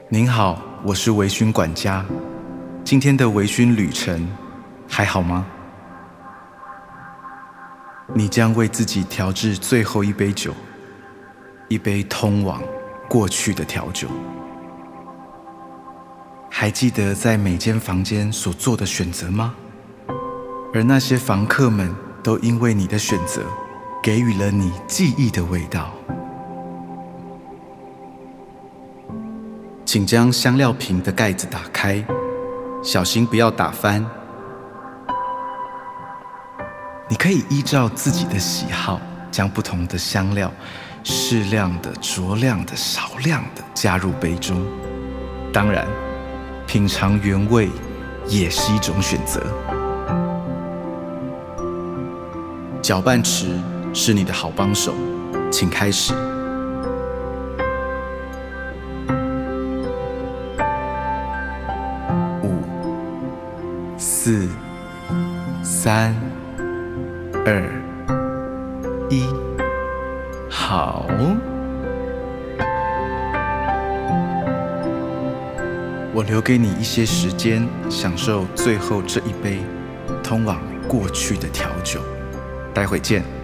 您好，我是微醺管家。今天的微醺旅程还好吗？你将为自己调制最后一杯酒，一杯通往过去的调酒。还记得在每间房间所做的选择吗？而那些房客们都因为你的选择，给予了你记忆的味道。请将香料瓶的盖子打开，小心不要打翻。你可以依照自己的喜好，将不同的香料适量的、酌量的、少量的加入杯中。当然，品尝原味也是一种选择。搅拌池是你的好帮手，请开始。4、3、2、1，好。我留给你一些时间，享受最后这一杯通往过去的调酒。待会见。